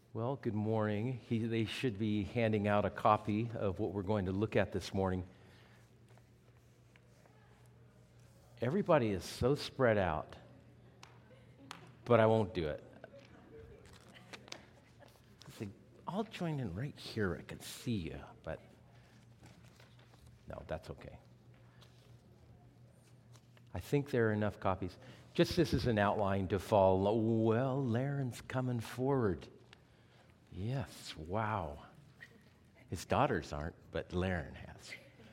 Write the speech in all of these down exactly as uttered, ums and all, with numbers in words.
Well, good morning. He, they should be handing out a copy of what we're going to look at this morning. Everybody is so spread out, but I won't do it. See, I'll join in right here. I can see you, but no, that's okay. I think there are enough copies. Just this is an outline to follow. Well, Laren's coming forward. Yes, wow. His daughters aren't, but Laren has.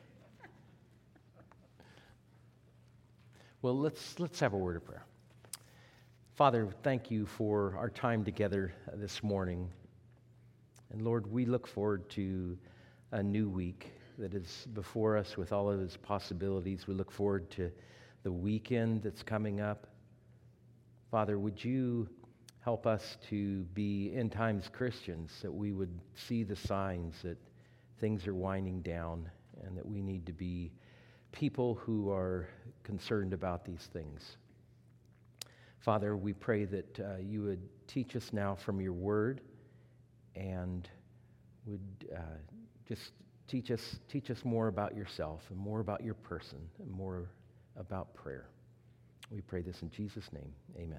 Well, let's let's have a word of prayer. Father, thank you for our time together this morning. And Lord, we look forward to a new week that is before us with all of its possibilities. We look forward to the weekend that's coming up. Father, would you help us to be end times Christians, that we would see the signs that things are winding down and that we need to be people who are concerned about these things. Father, we pray that uh, you would teach us now from your word and would uh, just teach us, teach us more about yourself and more about your person and more about prayer. We pray this in Jesus' name. Amen.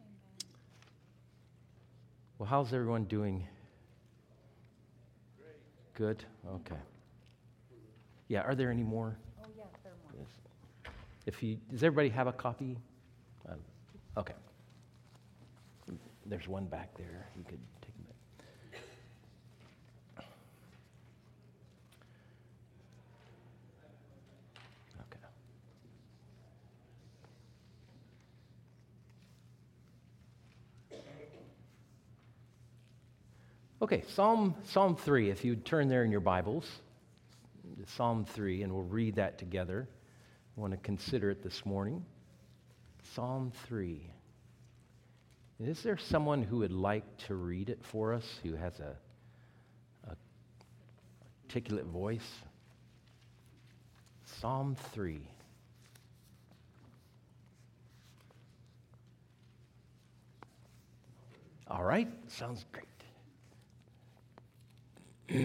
Well, how's everyone doing? Great. Good? Okay. Yeah, are there any more? Oh, yeah, there are more. Yes. If you, does everybody have a copy? Um, okay. There's one back there. You could take them back. Okay. Okay, Psalm Psalm three, if you'd turn there in your Bibles, to Psalm three, and we'll read that together. I want to consider it this morning. Psalm three. Is there someone who would like to read it for us, who has a, a articulate voice? Psalm three. All right, sounds great. A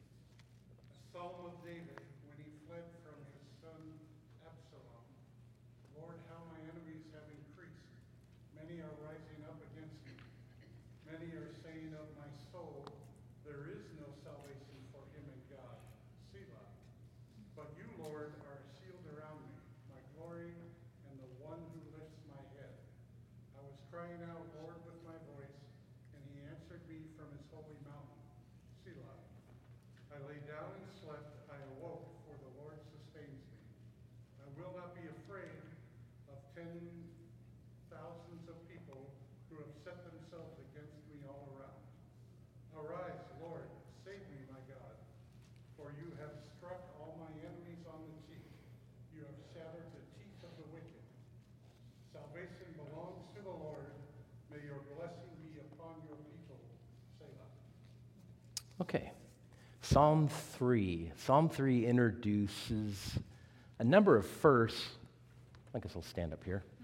psalm of David when he fled from his son Absalom. Lord, how my enemies have increased. Many are rising up against me. Many are saying of my soul, there is no salvation for him in God. Selah. But you, Lord, are a shield around me, my glory, and the one who lifts my head. I was crying out, Lord, with my voice, and he answered me from his holy mountain. Selah. I lay down and slept, I awoke, for the Lord sustains me. I will not be afraid of ten thousands of people who have set themselves against me all around. Arise, Lord, save me, my God, for you have struck all my enemies on the cheek. You have shattered the teeth of the wicked. Salvation belongs to the Lord. May your blessing be upon your people. Selah. Okay. Psalm three. Psalm three introduces a number of firsts. I guess I'll stand up here.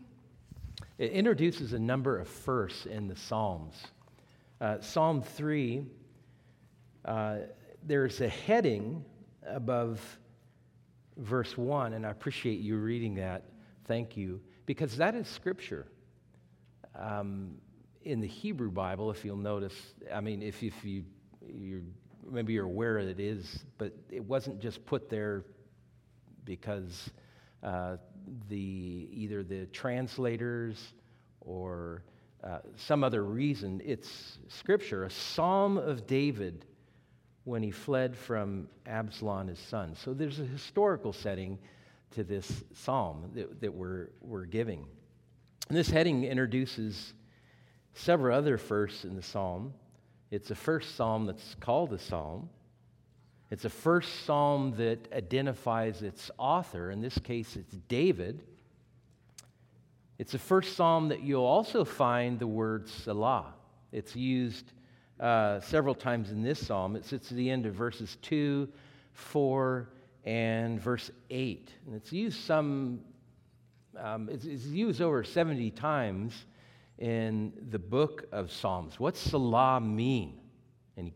It introduces a number of firsts in the Psalms. Uh, Psalm three, uh, there's a heading above verse one, and I appreciate you reading that. Thank you. Because that is Scripture. Um, in the Hebrew Bible, if you'll notice, I mean, if, if you, you're maybe you're aware that it is, but it wasn't just put there because uh, the either the translators or uh, some other reason. It's Scripture, a Psalm of David when he fled from Absalom, his son. So there's a historical setting to this psalm that, that we're, we're giving. And this heading introduces several other firsts in the psalm. It's the first psalm that's called a psalm. It's the first psalm that identifies its author. In this case, it's David. It's the first psalm that you'll also find the word Selah. It's used uh, several times in this psalm. It sits at the end of verses two, four, and verse eight. And it's used some, um, it's, it's used over seventy times in the book of Psalms. What's Salah mean? Any?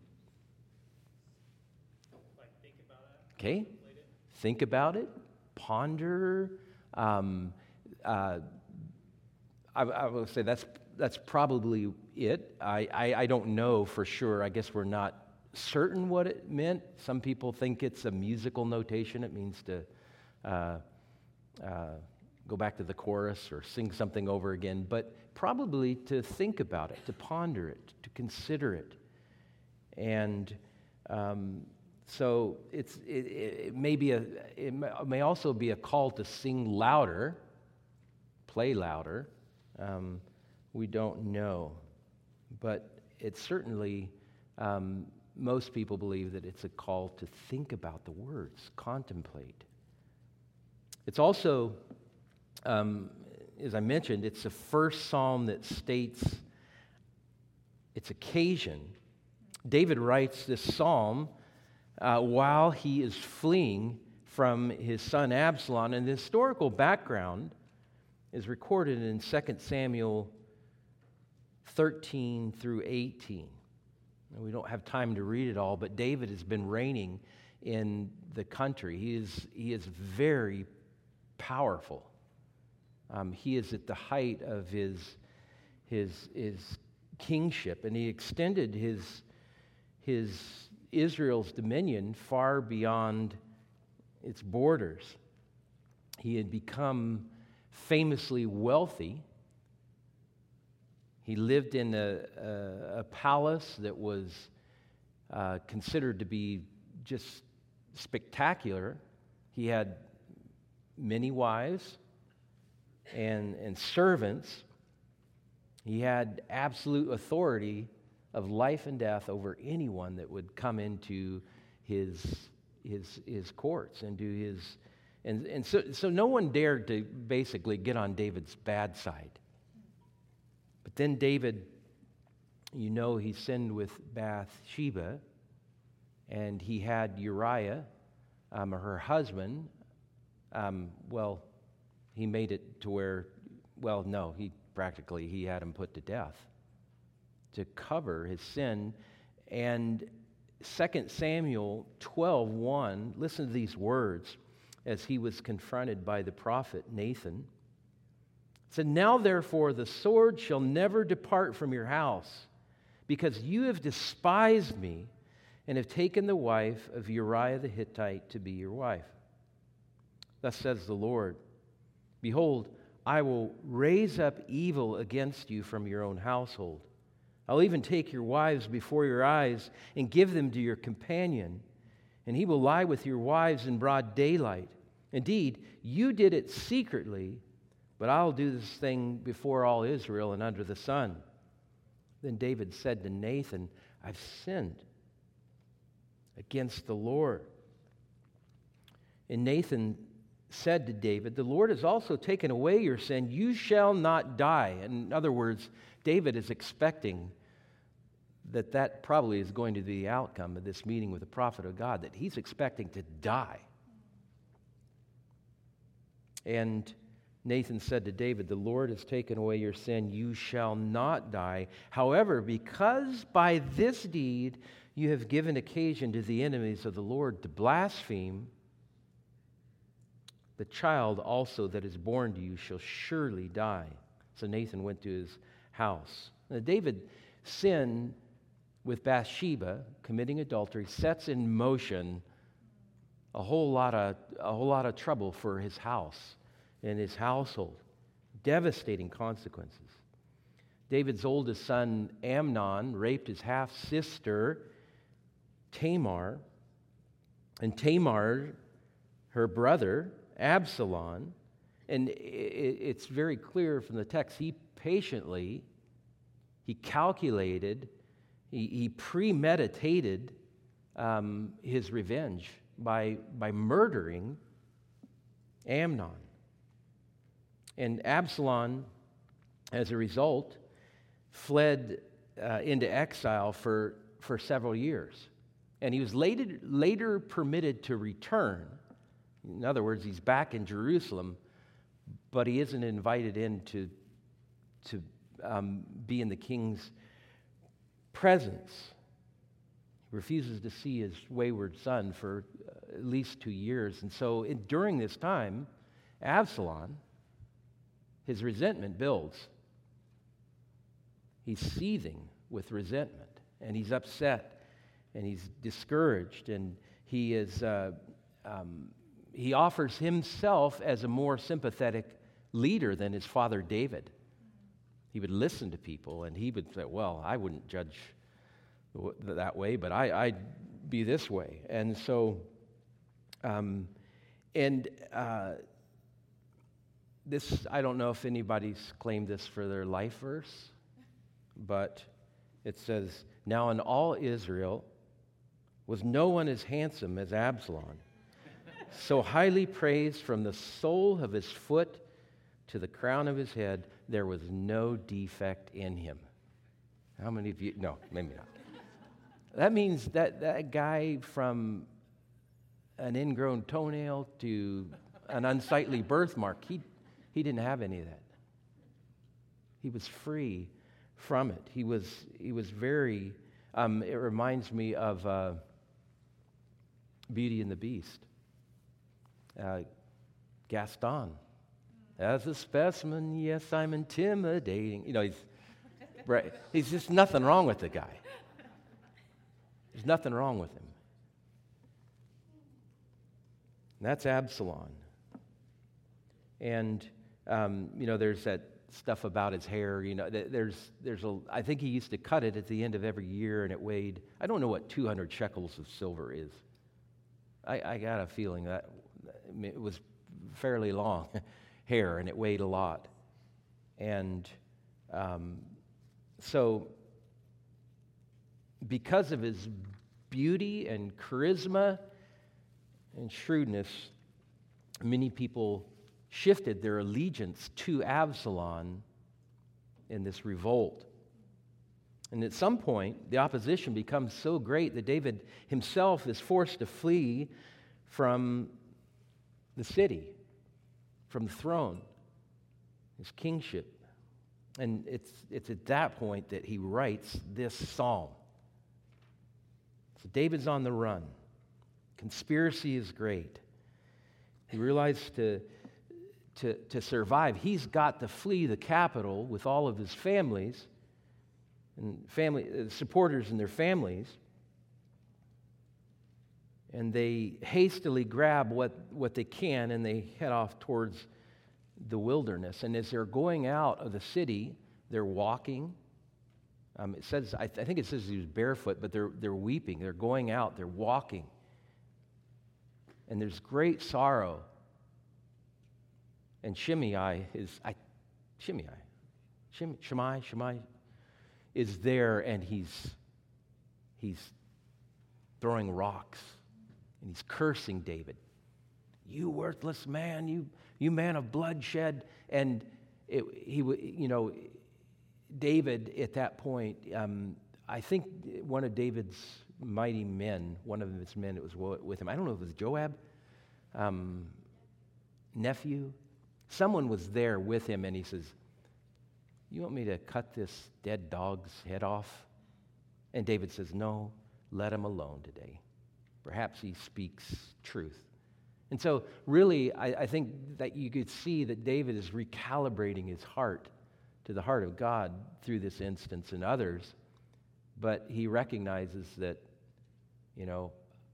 Like think about it. Okay. Contemplate it. Think about it. Ponder. Um, uh, I, I will say that's that's probably it. I, I, I don't know for sure. I guess we're not certain what it meant. Some people think it's a musical notation. It means to uh, uh, go back to the chorus or sing something over again, but probably to think about it, to ponder it, to consider it. And um, so it's it, it may be a it may also be a call to sing louder, play louder. Um, we don't know, but it's certainly um, most people believe that it's a call to think about the words, contemplate. It's also, um, as I mentioned, it's the first psalm that states its occasion. David writes this psalm uh, while he is fleeing from his son Absalom, and the historical background is recorded in Second Samuel thirteen through eighteen. And we don't have time to read it all, but David has been reigning in the country. He is, he is very powerful. Um, he is at the height of his, his, his kingship, and he extended his, his Israel's dominion far beyond its borders. He had become famously wealthy. He lived in a, a, a palace that was uh, considered to be just spectacular. He had many wives and, and servants. He had absolute authority of life and death over anyone that would come into his, his, his courts and do his... And, and so, so no one dared to basically get on David's bad side. But then David, you know, he sinned with Bathsheba, and he had Uriah, um, her husband. Um, well, he made it to where, well, no, he practically, he had him put to death to cover his sin. And Second Samuel twelve one, listen to these words as he was confronted by the prophet Nathan. It said, "Now therefore the sword shall never depart from your house, because you have despised me and have taken the wife of Uriah the Hittite to be your wife. Thus says the Lord, behold, I will raise up evil against you from your own household. I'll even take your wives before your eyes and give them to your companion, and he will lie with your wives in broad daylight. Indeed, you did it secretly, but I'll do this thing before all Israel and under the sun." Then David said to Nathan, "I've sinned against the Lord." And Nathan said to David, "The Lord has also taken away your sin. You shall not die." In other words, David is expecting that that probably is going to be the outcome of this meeting with the prophet of God, that he's expecting to die. And Nathan said to David, "The Lord has taken away your sin. You shall not die. However, because by this deed you have given occasion to the enemies of the Lord to blaspheme, the child also that is born to you shall surely die." So Nathan went to his house. Now, David's sin with Bathsheba, committing adultery, sets in motion a whole lot of a whole lot of trouble for his house and his household. Devastating consequences. David's oldest son, Amnon, raped his half-sister, Tamar, and Tamar, her brother, Absalom, and it's very clear from the text, he patiently, he calculated, he, he premeditated um, his revenge by, by murdering Amnon. And Absalom, as a result, fled uh, into exile for, for several years. And he was later, later permitted to return. In other words, he's back in Jerusalem, but he isn't invited in to, to um, be in the king's presence. He refuses to see his wayward son for at least two years. And so in, during this time, Absalom, his resentment builds. He's seething with resentment, and he's upset, and he's discouraged, and he is uh, um, he offers himself as a more sympathetic leader than his father David. He would listen to people, and he would say, well, I wouldn't judge that way, but I, I'd be this way. And so, um, and uh, this, I don't know if anybody's claimed this for their life verse, but it says, now in all Israel was no one as handsome as Absalom, so highly praised from the sole of his foot to the crown of his head, there was no defect in him. How many of you? No, maybe not. That means that that guy from an ingrown toenail to an unsightly birthmark, he, he didn't have any of that. He was free from it. He was, he was very, um, it reminds me of uh, Beauty and the Beast. Uh, Gaston. As a specimen, yes, I'm intimidating. You know, he's, right, he's just nothing wrong with the guy. There's nothing wrong with him. And that's Absalom. And, um, you know, there's that stuff about his hair. You know, there's, there's a, I think he used to cut it at the end of every year, and it weighed, I don't know what two hundred shekels of silver is. I, I got a feeling that it was fairly long hair, and it weighed a lot. And um, so because of his beauty and charisma and shrewdness, many people shifted their allegiance to Absalom in this revolt. And at some point, the opposition becomes so great that David himself is forced to flee from the city, from the throne, his kingship. And it's, it's at that point that he writes this psalm. So David's on the run. Conspiracy is great. He realized to, to, to survive, he's got to flee the capital with all of his families and family uh, supporters and their families. And they hastily grab what, what they can, and they head off towards the wilderness. And as they're going out of the city, they're walking. Um, it says, I, th- I think it says he was barefoot, but they're they're weeping. They're going out. They're walking, and there's great sorrow. And Shimei is I, Shimei, Shimei, Shimei, Shimei is there, and he's he's throwing rocks, and he's cursing David. You worthless man, you you man of bloodshed. And it, he, you know, David at that point, um, I think one of David's mighty men, one of his men that was with him, I don't know if it was Joab, um, nephew, someone was there with him, and he says, you want me to cut this dead dog's head off? And David says, no, let him alone today. Perhaps he speaks truth. And so really, I, I think that you could see that David is recalibrating his heart to the heart of God through this instance and others. But he recognizes that, you know,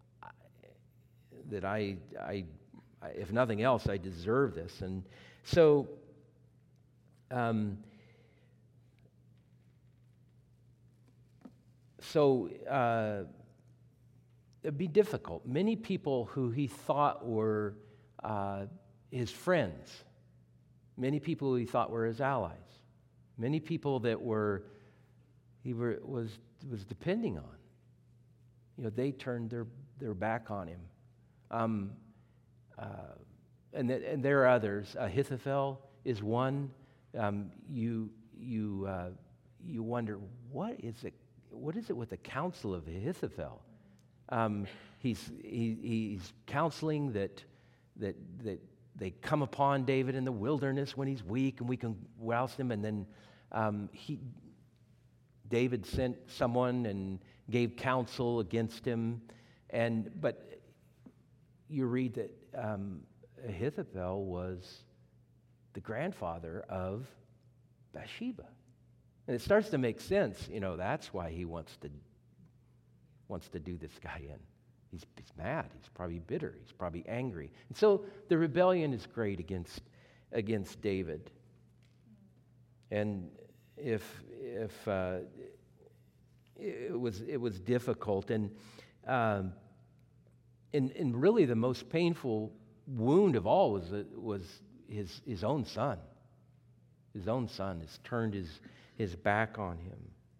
that I, I, if nothing else, I deserve this. And so, um, so uh, it'd be difficult. Many people who he thought were uh, his friends, many people who he thought were his allies, many people that were he were, was was depending on, you know, they turned their their back on him. Um, uh, and th- and there are others. Ahithophel is one. Um, you you uh, you wonder what is it? What is it with the counsel of Ahithophel? Um, he's he, he's counseling that that that they come upon David in the wilderness when he's weak, and we can rouse him. And then Um, he, David sent someone and gave counsel against him, and but you read that um, Ahithophel was the grandfather of Bathsheba, and it starts to make sense. You know, that's why he wants to wants to do this guy in. He's, he's mad. He's probably bitter. He's probably angry, and so the rebellion is great against against David. And if if uh, it was it was difficult, and um, and and really the most painful wound of all was was his his own son. His own son has turned his his back on him.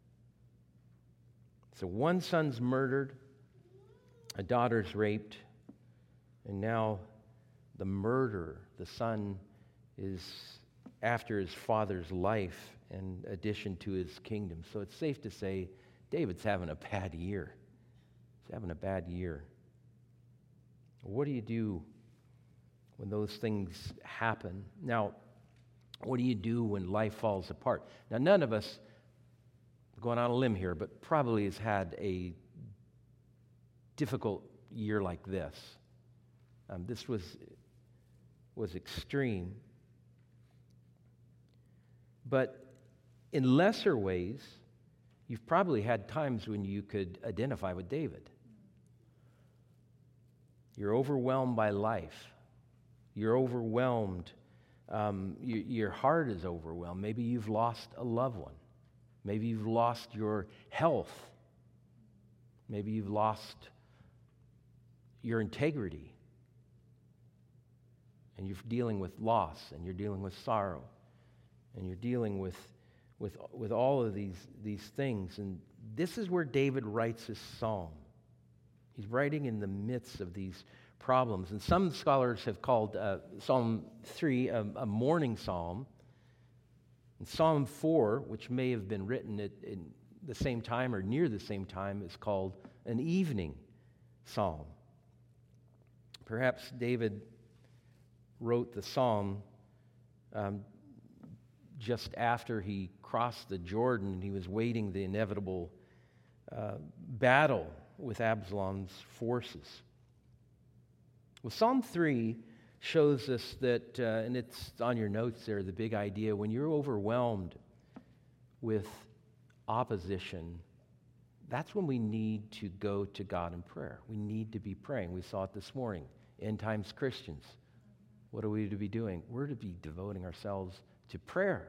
So one son's murdered, a daughter's raped, and now the murderer, the son, is after his father's life in addition to his kingdom. So it's safe to say David's having a bad year. He's having a bad year. What do you do when those things happen? Now, what do you do when life falls apart? Now, none of us, going on a limb here, but probably has had a difficult year like this. Um, this was, was extreme. But in lesser ways, you've probably had times when you could identify with David. You're overwhelmed by life. You're overwhelmed. Um, you, your heart is overwhelmed. Maybe you've lost a loved one. Maybe you've lost your health. Maybe you've lost your integrity. And you're dealing with loss, and you're dealing with sorrow. And you're dealing with, with, with all of these, these things. And this is where David writes his psalm. He's writing in the midst of these problems. And some scholars have called uh, Psalm three a, a mourning psalm. And Psalm four, which may have been written at in the same time or near the same time, is called an evening psalm. Perhaps David wrote the psalm um, just after he crossed the Jordan and he was waiting the inevitable uh, battle with Absalom's forces. Well, Psalm three shows us that, uh, and it's on your notes there, the big idea, when you're overwhelmed with opposition, that's when we need to go to God in prayer. We need to be praying. We saw it this morning. End times Christians. What are we to be doing? We're to be devoting ourselves to prayer.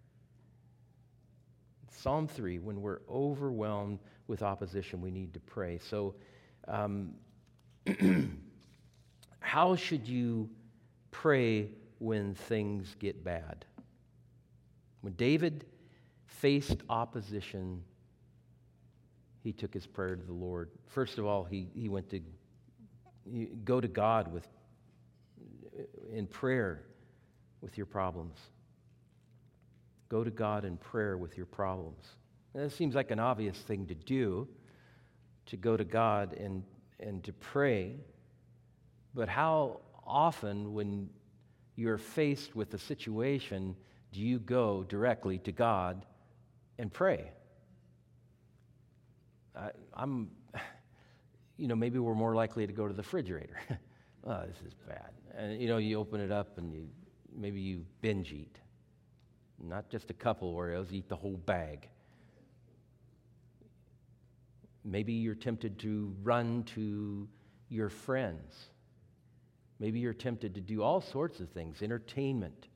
Psalm three, when we're overwhelmed with opposition, we need to pray. So, um, how should you pray when things get bad? When David faced opposition, he took his prayer to the Lord. First of all, he, he went to he, go to God with in prayer with your problems. Go to God in prayer with your problems. And that seems like an obvious thing to do, to go to God and, and to pray. But how often, when you're faced with a situation, do you go directly to God and pray? I, I'm, you know, maybe we're more likely to go to the refrigerator. Oh, this is bad. And, you know, you open it up and you maybe you binge eat. Not just a couple Oreos, eat the whole bag. Maybe you're tempted to run to your friends. Maybe you're tempted to do all sorts of things, entertainment.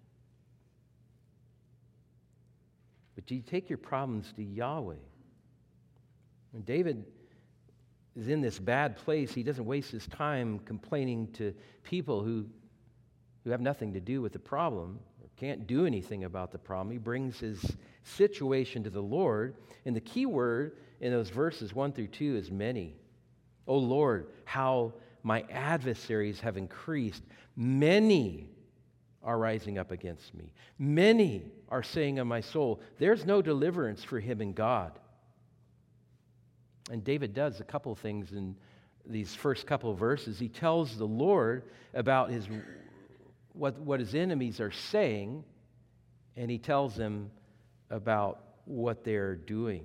But you take your problems to Yahweh. When David is in this bad place, he doesn't waste his time complaining to people who, who have nothing to do with the problem, or can't do anything about the problem. He brings his situation to the Lord. And the key word in those verses one through two is many. O Lord, how my adversaries have increased. Many are rising up against me. Many are saying of my soul, there's no deliverance for him in God. And David does a couple things in these first couple of verses. He tells the Lord about his what, what his enemies are saying, and he tells him about what they're doing,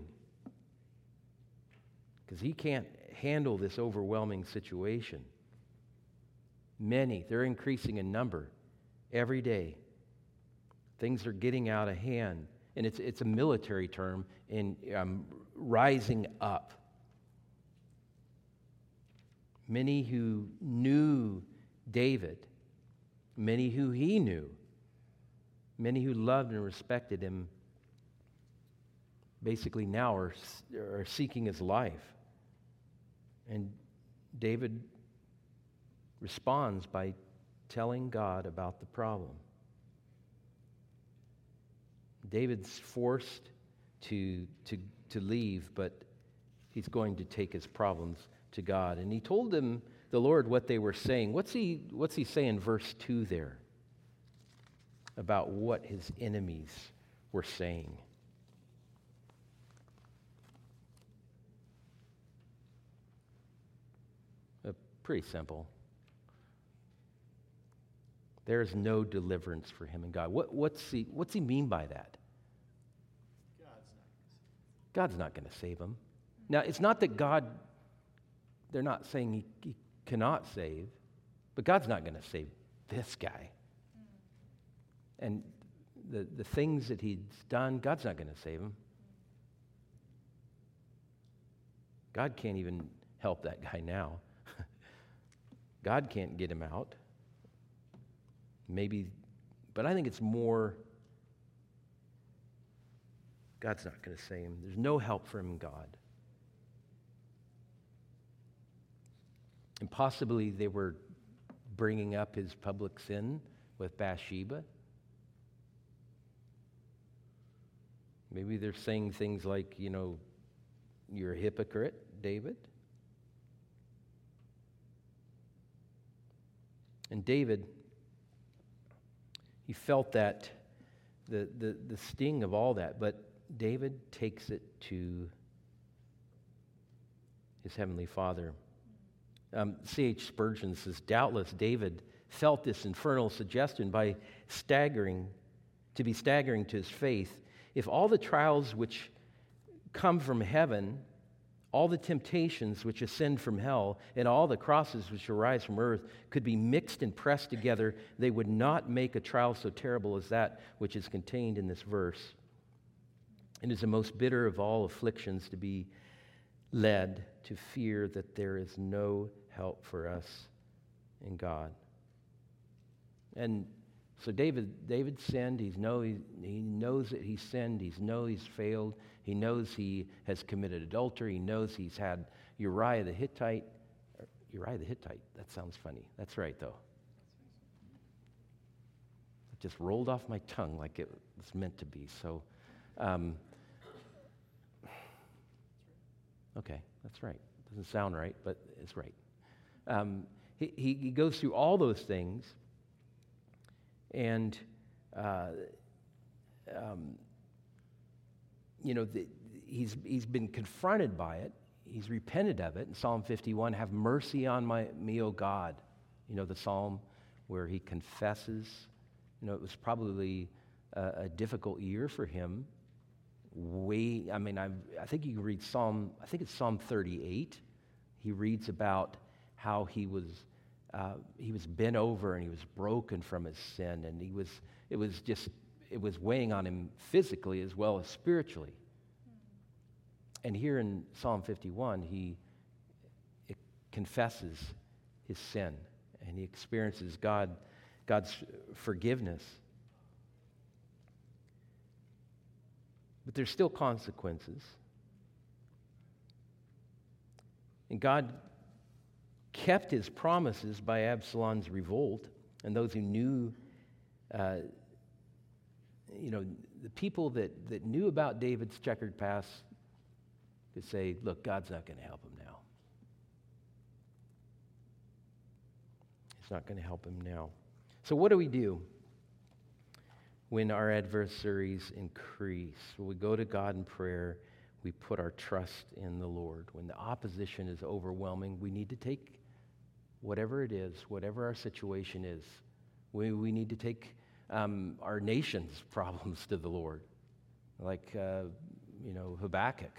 because he can't handle this overwhelming situation. Many, they're increasing in number every day. Things are getting out of hand. And it's, it's a military term, in um, rising up. Many who knew David, many who he knew, many who loved and respected him, basically now are, are seeking his life. And David responds by telling God about the problem. David's forced to, to, to leave, but he's going to take his problems to God. And he told them, the Lord, what they were saying. What's he, what's he say in verse two there about what his enemies were saying? Uh, pretty simple. There is no deliverance for him and God. What, what's, he, what's he mean by that? God's not going to save him. Now, it's not that God, they're not saying he, he cannot save, but God's not going to save this guy. And the, the things that he's done, God's not going to save him. God can't even help that guy now. God can't get him out. Maybe, but I think it's more, God's not going to save him. There's no help for him in God. And possibly they were bringing up his public sin with Bathsheba. Maybe they're saying things like, you know, you're a hypocrite, David. And David, he felt that, the, the, the sting of all that, but David takes it to his heavenly Father. Um, C H Spurgeon says, doubtless David felt this infernal suggestion by staggering, to be staggering to his faith. If all the trials which come from heaven, all the temptations which ascend from hell, and all the crosses which arise from earth could be mixed and pressed together, they would not make a trial so terrible as that which is contained in this verse. It is the most bitter of all afflictions to be led to fear that there is no help for us in God. And so David, David sinned. He's know, he, he knows that he sinned. He knows he's failed. He knows he has committed adultery. He knows he's had Uriah the Hittite. Uriah the Hittite, that sounds funny. That's right, though. It just rolled off my tongue like it was meant to be. So, um, okay, that's right. Doesn't sound right, but it's right. Um, he, he, he goes through all those things, and uh, um, you know, the, he's he's been confronted by it. He's repented of it. In Psalm fifty-one, have mercy on my, me, O God. You know, the psalm where he confesses. You know, it was probably a, a difficult year for him. Way, I mean, I I think you can read Psalm, I think it's Psalm thirty-eight. He reads about how he was uh, he was bent over and he was broken from his sin, and he was it was just it was weighing on him physically as well as spiritually. And here in Psalm fifty-one, he confesses his sin and he experiences God God's forgiveness. But there's still consequences. And God kept his promises by Absalom's revolt, and those who knew, uh, you know, the people that, that knew about David's checkered past could say, look, God's not going to help him now. He's not going to help him now. So what do we do when our adversaries increase? Well, we go to God in prayer. We put our trust in the Lord. When the opposition is overwhelming, we need to take whatever it is, whatever our situation is. We, we need to take um, our nation's problems to the Lord. like, uh, you know, Habakkuk.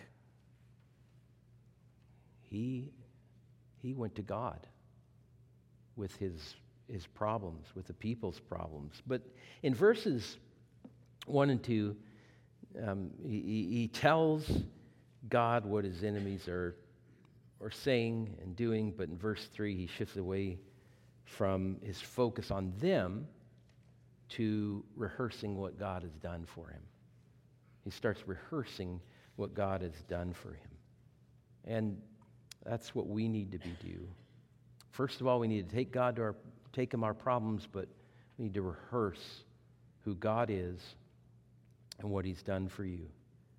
He, he went to God with his, his problems, with the people's problems. But in verses one and two, um, he, he tells God what his enemies are, are saying and doing, but in verse three, he shifts away from his focus on them to rehearsing what God has done for him. He starts rehearsing what God has done for him. And that's what we need to be do. First of all, we need to take God to our, take him our problems, but we need to rehearse who God is and what he's done for you.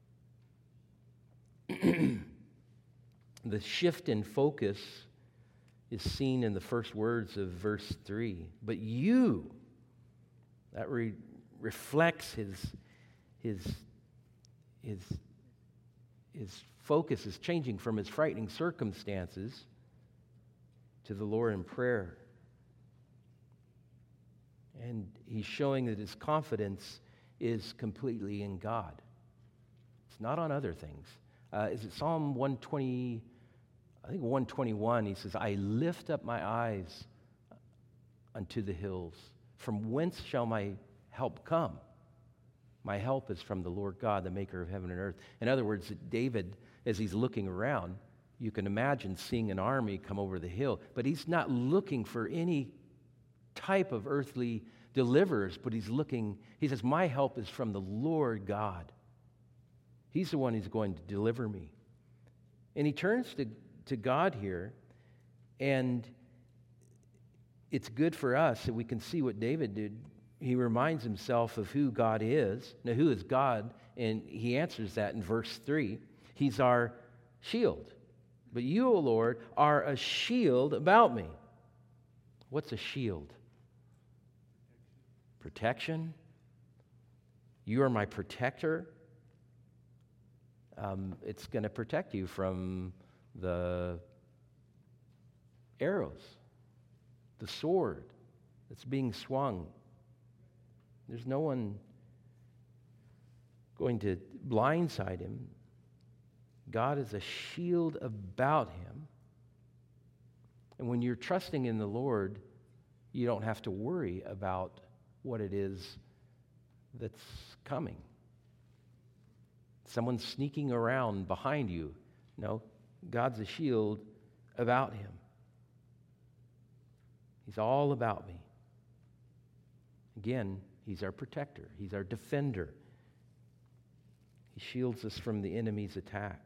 The shift in focus is seen in the first words of verse three. But you, that re- reflects his, his, his, his focus is changing from his frightening circumstances to the Lord in prayer. And he's showing that his confidence is completely in God. It's not on other things. Uh, is it Psalm one twenty, I think one twenty-one, he says, I lift up my eyes unto the hills. From whence shall my help come? My help is from the Lord God, the maker of heaven and earth. In other words, David, as he's looking around, you can imagine seeing an army come over the hill, but he's not looking for any type of earthly deliverers, but he's looking, he says, my help is from the Lord God. He's the one who's going to deliver me. And he turns to, to God here, and it's good for us that we can see what David did. He reminds himself of who God is. Now, who is God? And he answers that in verse three. He's our shield. But you, O Lord, are a shield about me. What's a shield? Protection. You are my protector. Um, it's going to protect you from the arrows, the sword that's being swung. There's no one going to blindside him. God is a shield about him. And when you're trusting in the Lord, you don't have to worry about what it is that's coming. Someone's sneaking around behind you. No, God's a shield about him. He's all about me. Again, he's our protector. He's our defender. He shields us from the enemy's attacks.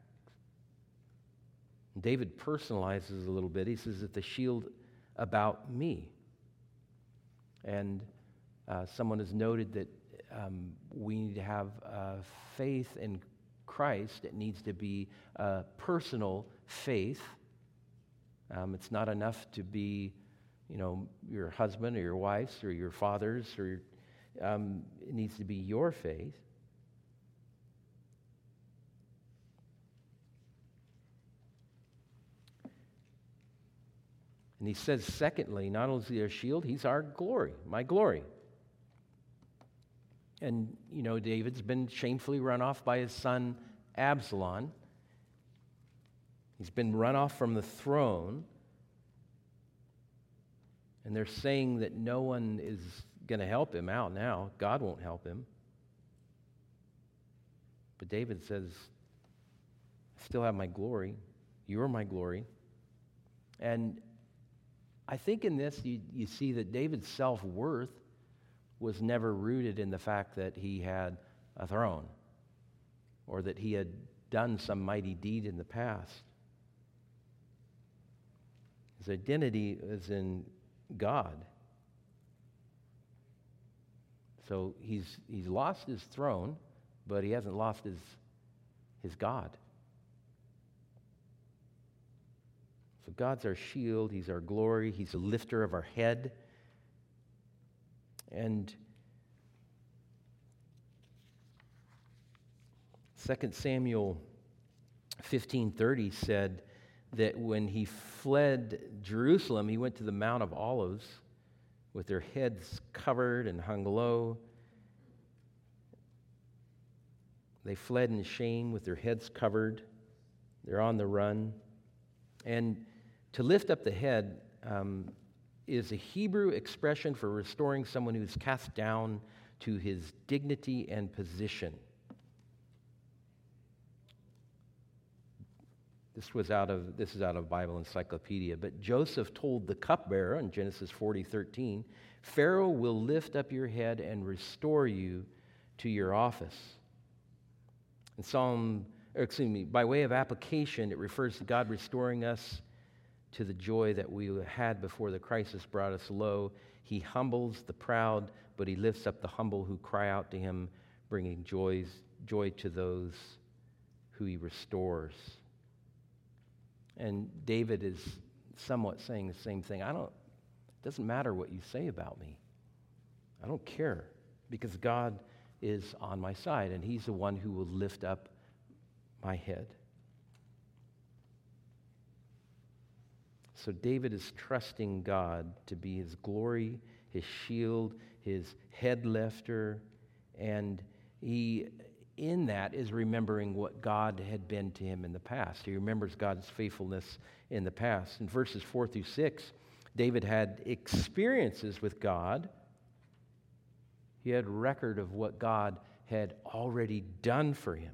David personalizes a little bit. He says that the shield about me. And uh, someone has noted that um, we need to have uh, faith in Christ. It needs to be a personal faith. Um, it's not enough to be, you know, your husband or your wife's or your father's, or your, um, it needs to be your faith. And he says, secondly, not only is he our shield, he's our glory, my glory. And, you know, David's been shamefully run off by his son Absalom. He's been run off from the throne. And they're saying that no one is going to help him out now. God won't help him. But David says, I still have my glory. You are my glory. And I think in this, you, you see that David's self-worth was never rooted in the fact that he had a throne or that he had done some mighty deed in the past. His identity is in God. So he's he's lost his throne, but he hasn't lost his his God. So God's our shield, he's our glory, he's the lifter of our head. And Second Samuel fifteen thirty said that when he fled Jerusalem, he went to the Mount of Olives with their heads covered and hung low. They fled in shame with their heads covered. They're on the run. And to lift up the head um, is a Hebrew expression for restoring someone who's cast down to his dignity and position. This was out of this is out of Bible Encyclopedia. But Joseph told the cupbearer in Genesis forty thirteen, Pharaoh will lift up your head and restore you to your office. In Psalm, or excuse me, by way of application, it refers to God restoring us to the joy that we had before the crisis brought us low. He humbles the proud, but he lifts up the humble who cry out to him, bringing joys, joy to those who he restores. And David is somewhat saying the same thing. I don't, it doesn't matter what you say about me. I don't care, because God is on my side, and he's the one who will lift up my head. So David is trusting God to be his glory, his shield, his head lifter, and he, in that, is remembering what God had been to him in the past. He remembers God's faithfulness in the past. In verses four through six, David had experiences with God. He had record of what God had already done for him.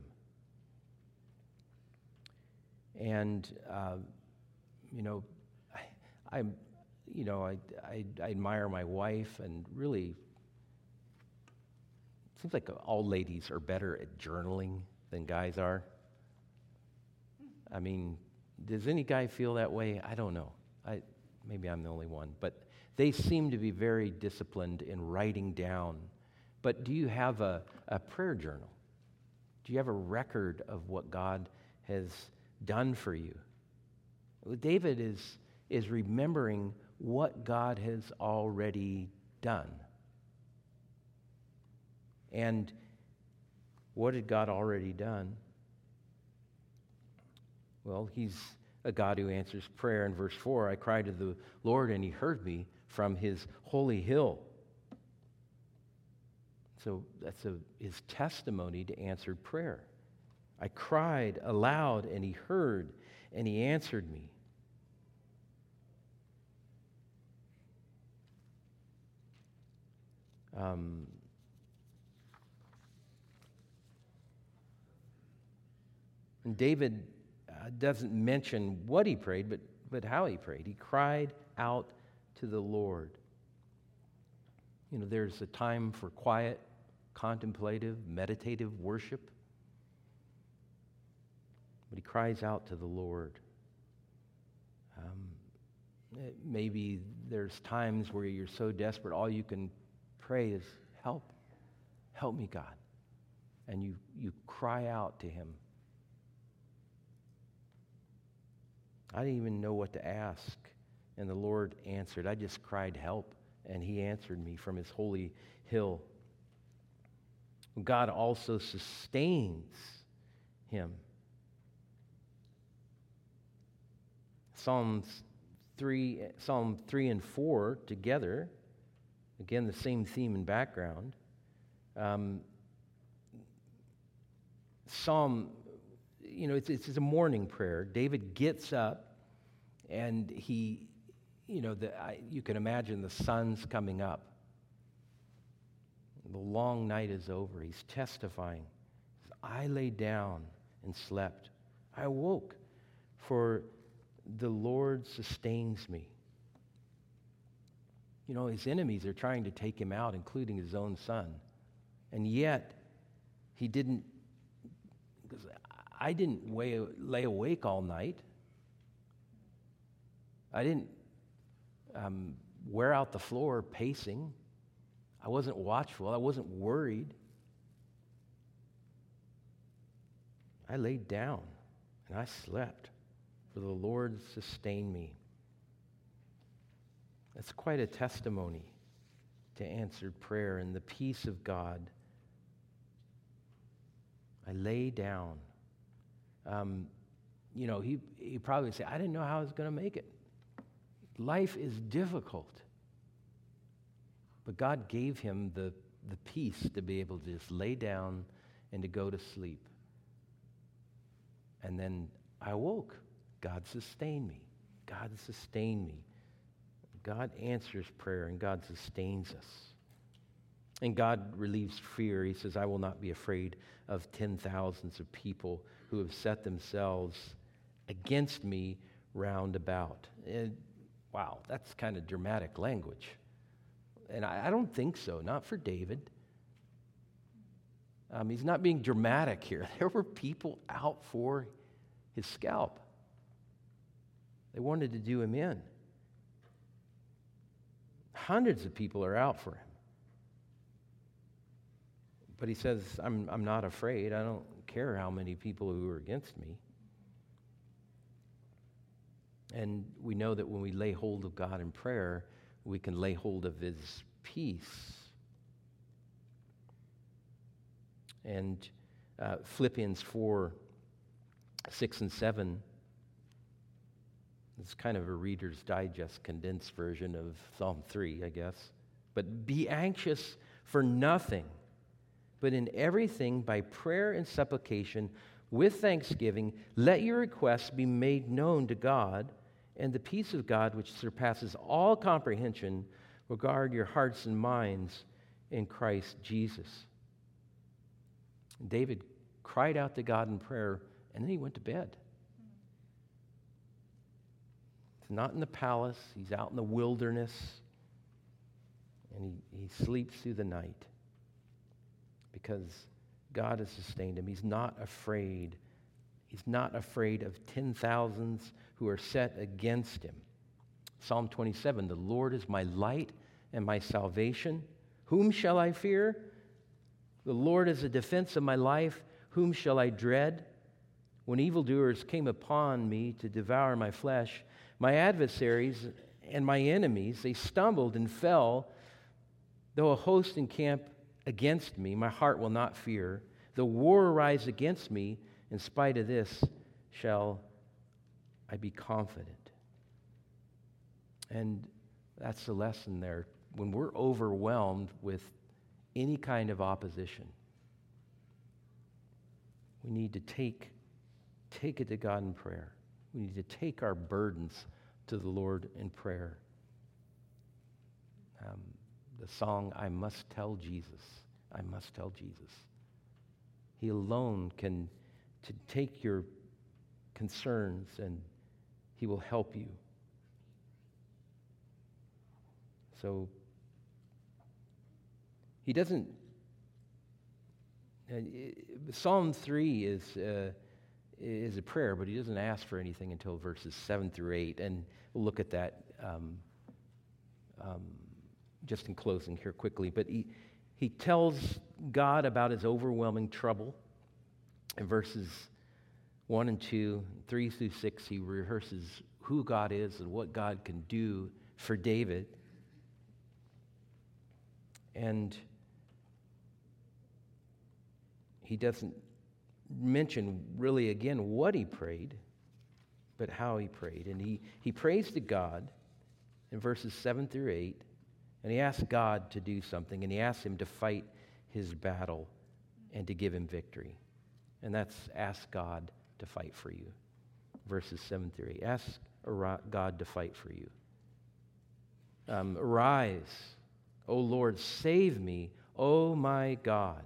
And, uh, you know, I, I'm, you know, I, I, I admire my wife, and really, it seems like all ladies are better at journaling than guys are. I mean, does any guy feel that way? I don't know. I, maybe I'm the only one. But they seem to be very disciplined in writing down. But do you have a, a prayer journal? Do you have a record of what God has done for you? David is, is remembering what God has already done. And what had God already done? Well, he's a God who answers prayer. In verse four, I cried to the Lord, and he heard me from his holy hill. So that's a, his testimony to answered prayer. I cried aloud, and he heard, and he answered me. Um, and David uh, doesn't mention what he prayed, but, but how he prayed. He cried out to the Lord. You know, there's a time for quiet, contemplative, meditative worship. But he cries out to the Lord. Um, maybe there's times where you're so desperate, all you can pray is, help. Help me, God. And you, you cry out to him. I didn't even know what to ask. And the Lord answered. I just cried, help. And he answered me from his holy hill. God also sustains him. Psalms three, Psalm three and four together, again, the same theme and background. Um, Psalm, you know, it's, it's a morning prayer. David gets up, and he, you know, the, I, you can imagine the sun's coming up. The long night is over. He's testifying. I lay down and slept. I awoke, for the Lord sustains me. You know, his enemies are trying to take him out, including his own son. And yet, he didn't, because I didn't lay, lay awake all night. I didn't um, wear out the floor pacing. I wasn't watchful. I wasn't worried. I laid down and I slept, for the Lord sustained me. That's quite a testimony to answered prayer and the peace of God. I lay down. Um, you know, he, he probably say, I didn't know how I was going to make it. Life is difficult. But God gave him the, the peace to be able to just lay down and to go to sleep. And then I awoke. God sustained me. God sustained me. God answers prayer, and God sustains us. And God relieves fear. He says, I will not be afraid of ten thousands of people who have set themselves against me round about. And, wow, that's kind of dramatic language. And I, I don't think so, not for David. Um, he's not being dramatic here. There were people out for his scalp. They wanted to do him in. Hundreds of people are out for him. But he says, I'm, I'm not afraid. I don't care how many people who are against me. And we know that when we lay hold of God in prayer, we can lay hold of his peace. And uh, Philippians four, six and seven, it's kind of a Reader's Digest condensed version of Psalm three, I guess. But be anxious for nothing, but in everything by prayer and supplication with thanksgiving, let your requests be made known to God, and the peace of God, which surpasses all comprehension, will guard your hearts and minds in Christ Jesus. David cried out to God in prayer, and then he went to bed. He's not in the palace. He's out in the wilderness, and he, he sleeps through the night because God has sustained him. He's not afraid. He's not afraid of ten thousands who are set against him. Psalm twenty-seven, the Lord is my light and my salvation. Whom shall I fear? The Lord is a defense of my life. Whom shall I dread? When evildoers came upon me to devour my flesh, my adversaries and my enemies, they stumbled and fell. Though a host encamp against me, my heart will not fear. The war arise against me. In spite of this, shall I be confident. And that's the lesson there. When we're overwhelmed with any kind of opposition, we need to take, take it to God in prayer. We need to take our burdens to the Lord in prayer. Um, the song, I Must Tell Jesus. I must tell Jesus. He alone can to take your concerns, and he will help you. So he doesn't, uh, Psalm three is, uh, is a prayer, but he doesn't ask for anything until verses seven through eight, and we'll look at that um, um, just in closing here quickly. But he, he tells God about his overwhelming trouble. In verses one and two, three through six, he rehearses who God is and what God can do for David. And he doesn't mention really again what he prayed, but how he prayed. And he, he prays to God in verses seven through eight, and he asks God to do something, and he asks him to fight his battle and to give him victory. And that's ask God to fight for you. Verses seven through eight. Ask God to fight for you. Um, Arise, O Lord, save me, O my God.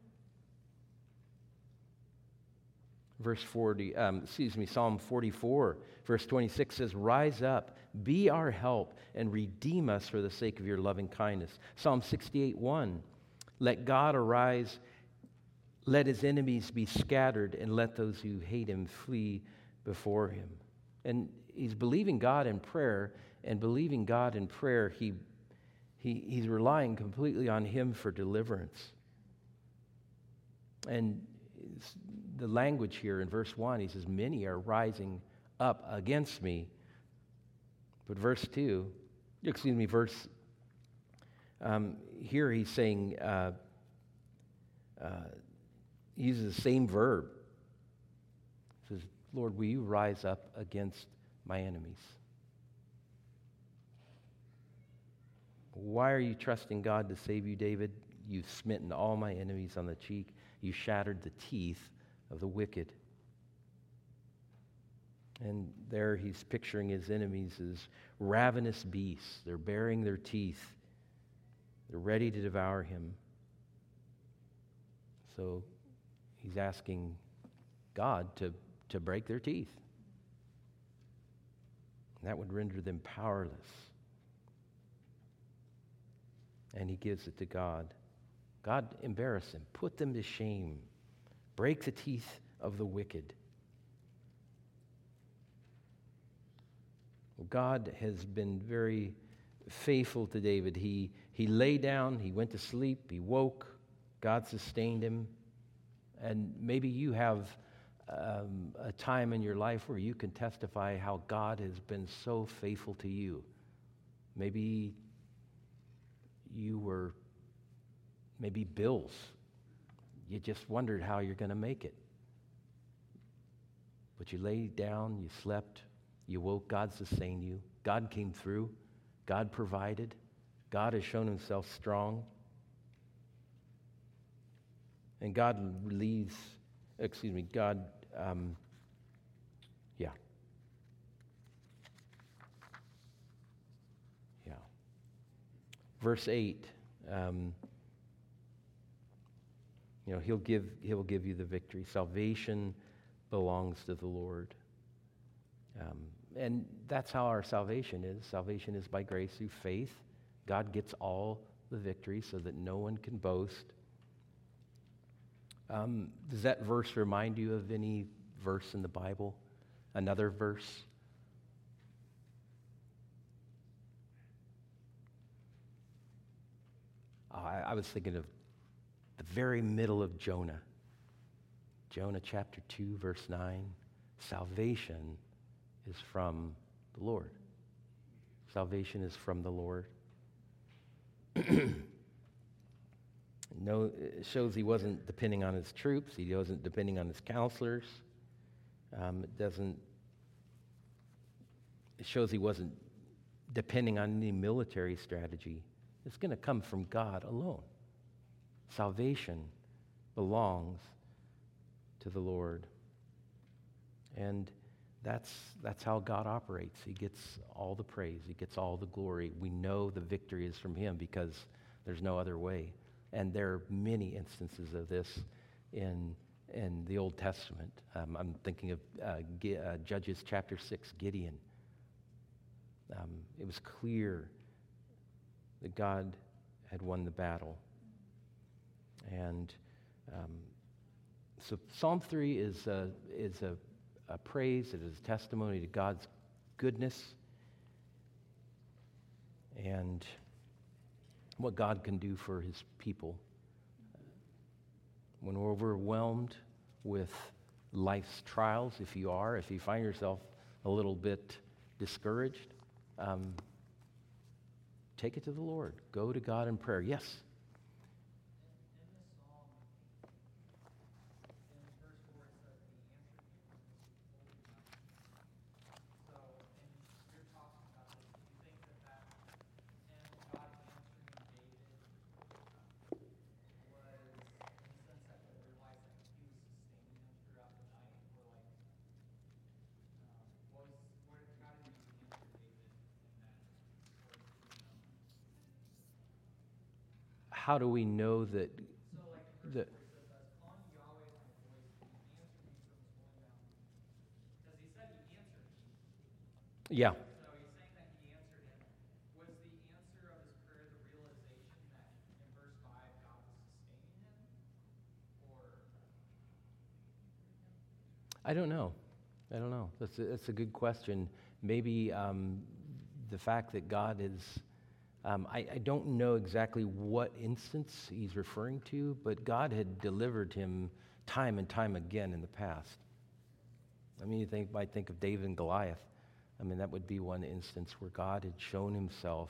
Verse forty, um, excuse me, Psalm forty-four, verse twenty-six says, Rise up, be our help, and redeem us for the sake of your loving kindness. Psalm sixty-eight, one, let God arise, let his enemies be scattered, and let those who hate him flee before him. And he's believing God in prayer, and believing God in prayer, he, he, he's relying completely on him for deliverance. And the language here in verse one, he says, many are rising up against me. But verse two, excuse me, verse, um, here he's saying, uh, uh, he uses the same verb. He says, Lord, will you rise up against my enemies? Why are you trusting God to save you, David? You've smitten all my enemies on the cheek. You shattered the teeth of the wicked. And there he's picturing his enemies as ravenous beasts. They're baring their teeth. They're ready to devour him. So he's asking God to, to break their teeth. And that would render them powerless. And he gives it to God. God, embarrass them. Put them to shame. Break the teeth of the wicked. God has been very faithful to David. He, he lay down, he went to sleep, he woke, God sustained him. And maybe you have um, a time in your life where you can testify how God has been so faithful to you. Maybe you were, maybe bills. You just wondered how you're going to make it. But you lay down, you slept, you woke, God sustained you. God came through. God provided. God has shown himself strong. And God leaves, excuse me, God, um, yeah. Yeah. Verse eight, um, you know, he'll give, he'll give you the victory. Salvation belongs to the Lord. Um, and that's how our salvation is. Salvation is by grace through faith. God gets all the victory so that no one can boast. Um, does that verse remind you of any verse in the Bible? Another verse? Oh, I, I was thinking of the very middle of Jonah. Jonah chapter two, verse nine. Salvation is from the Lord. Salvation is from the Lord. No, it shows he wasn't depending on his troops. He wasn't depending on his counselors. Um, it doesn't. It shows he wasn't depending on any military strategy. It's going to come from God alone. Salvation belongs to the Lord, and that's that's how God operates. He gets all the praise. He gets all the glory. We know the victory is from him because there's no other way. And there are many instances of this in, in the Old Testament. Um, I'm thinking of uh, G- uh, Judges chapter six, Gideon. Um, it was clear that God had won the battle. And um, so Psalm three is a, is a, a praise, it is a testimony to God's goodness and what God can do for his people. When we're overwhelmed with life's trials, if you are, if you find yourself a little bit discouraged, um, take it to the Lord. Go to God in prayer. Yes? How do we know that? So, like in verse that four, it says, "I was calling Yahweh with my voice, and he answered me from his holy mountain." Because he said he answered me. yeah. So he's saying that he answered him. Was the answer of his prayer the realization that in verse five God was sustaining him? Or I don't know. I don't know. That's a, that's a good question. Maybe um, the fact that God is, um, I, I don't know exactly what instance he's referring to, but God had delivered him time and time again in the past. I mean, you think, might think of David and Goliath. I mean, that would be one instance where God had shown himself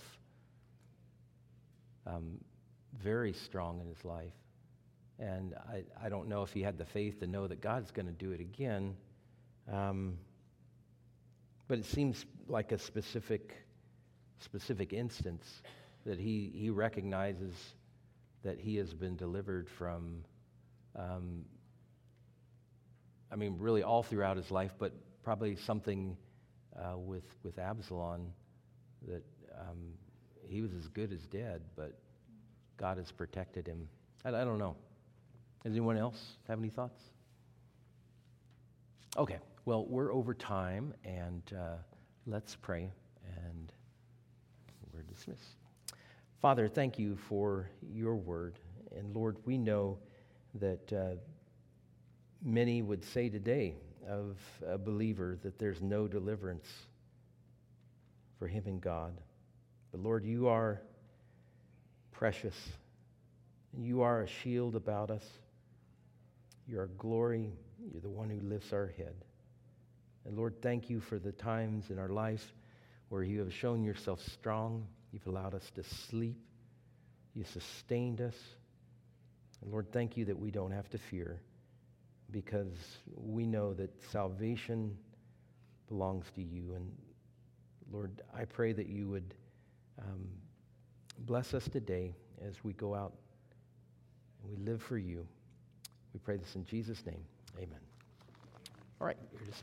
um, very strong in his life. And I, I don't know if he had the faith to know that God's going to do it again. Um, but it seems like a specific specific instance that he, he recognizes that he has been delivered from Um, I mean, really all throughout his life, but probably something uh, with with Absalom that um, he was as good as dead, but God has protected him. I, I don't know. Does anyone else have any thoughts? Okay, well, we're over time, and uh, let's pray, and we're dismissed. Father, thank you for your word. And Lord, we know that uh, many would say today of a believer that there's no deliverance for him in God. But Lord, you are precious. You are a shield about us. You're our glory. You're the one who lifts our head. And Lord, thank you for the times in our life where you have shown yourself strong. You've allowed us to sleep. You sustained us. And Lord, thank you that we don't have to fear, because we know that salvation belongs to you. And Lord, I pray that you would um, bless us today as we go out and we live for you. We pray this in Jesus' name. Amen. All right, you're dismissed.